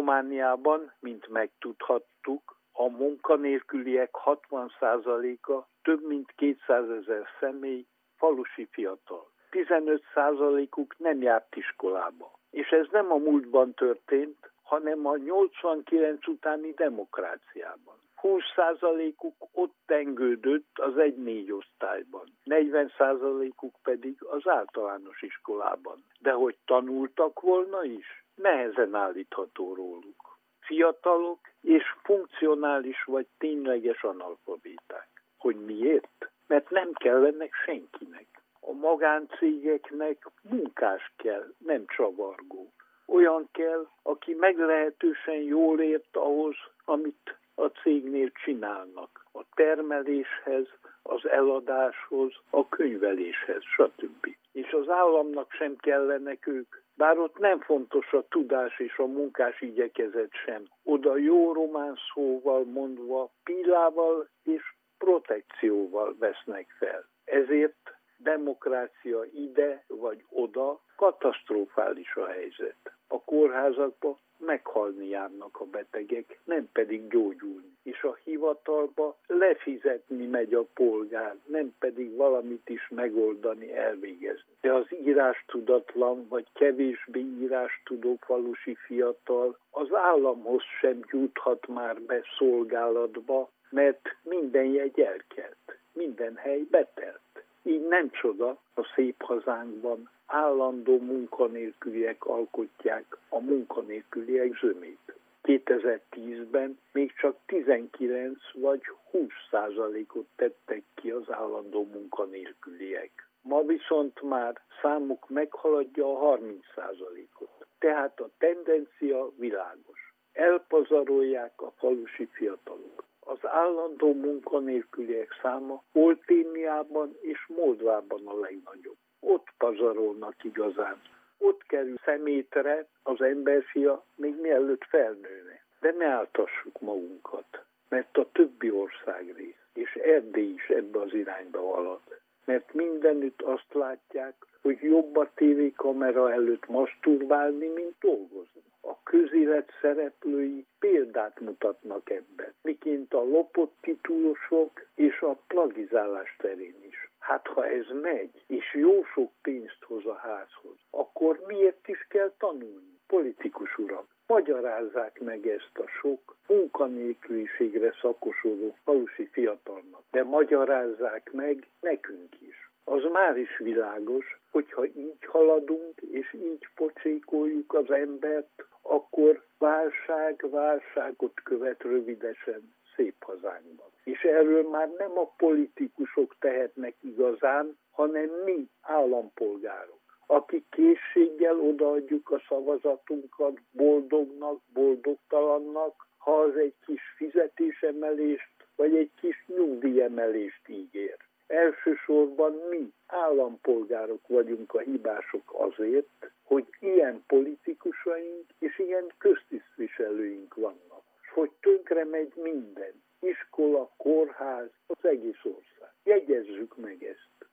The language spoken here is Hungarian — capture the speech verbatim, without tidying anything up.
Romániában, mint megtudhattuk, a munkanélküliek hatvan százaléka, több mint kétszázezer személy, falusi fiatal. tizenöt százalékuk nem járt iskolába. És ez nem a múltban történt, hanem a nyolcvankilenc utáni demokráciában. húsz százalékuk ott tengődött az egy-négy osztályban, negyven százalékuk pedig az általános iskolában. De hogy tanultak volna is, nehezen állítható róluk. Fiatalok és funkcionális vagy tényleges analfabéták. Hogy miért? Mert nem kellenek senkinek. A magáncégeknek munkás kell, nem csavargó. Olyan kell, aki meglehetősen jól ért ahhoz, amit a cégnél csinálnak. A termeléshez, az eladáshoz, a könyveléshez, stb. És az államnak sem kellenek ők, bár ott nem fontos a tudás és a munkás igyekezet sem. Oda jó román szóval mondva pillával és protekcióval vesznek fel. Ezért demokrácia ide vagy oda, katasztrofális a helyzet. A kórházakba meghalni járnak a betegek, nem pedig gyógyulni. És a hivatalba lefizetni megy a polgár, nem pedig valamit is megoldani, elvégezni. De az írástudatlan vagy kevésbé írástudó falusi fiatal az államhoz sem juthat már be szolgálatba, mert minden jegy elkelt, minden hely betelt. Így nem csoda, a szép hazánkban állandó munkanélküliek alkotják a munkanélküliek zömét. kétezer-tízben még csak tizenkilenc vagy húsz százalékot tettek ki az állandó munkanélküliek. Ma viszont már számuk meghaladja a harminc százalékot. Tehát a tendencia világos. Elpazarolják a falusi fiatalok. Az állandó munkanélküliek száma Olténiában és Moldvában a legnagyobb. Ott pazarolnak igazán. Ott kerül szemétre az emberfia, még mielőtt felnőne. De ne áltassuk magunkat, mert a többi országrész, és Erdély is ebbe az irányba halad. Mert mindenütt azt látják, hogy jobb a tévékamera előtt masturbálni, mint dolgozni. A közélet szereplői példát mutatnak ebben, miként a lopott titulusok és a plagizálás terén is. Hát ha ez megy, és jó sok pénzt hoz a házhoz, akkor miért is kell tanulni? Politikus urak, magyarázzák meg ezt a sok munkanélküliségre szakosodó falusi fiatalnak, de magyarázzák meg nekünk is. Az már is világos, hogyha így haladunk, és így pocsékoljuk az embert, akkor válság válságot követ rövidesen szép hazánkban. És erről már nem a politikusok tehetnek igazán, hanem mi, állampolgárok, akik készséggel odaadjuk a szavazatunkat boldognak, boldogtalannak, ha az egy kis fizetésemelést, vagy egy kis nyugdíjemelést ígér. Elsősorban mi, állampolgárok vagyunk a hibások azért, hogy ilyen politikusaink és ilyen köztisztviselőink vannak. Hogy tönkre megy minden.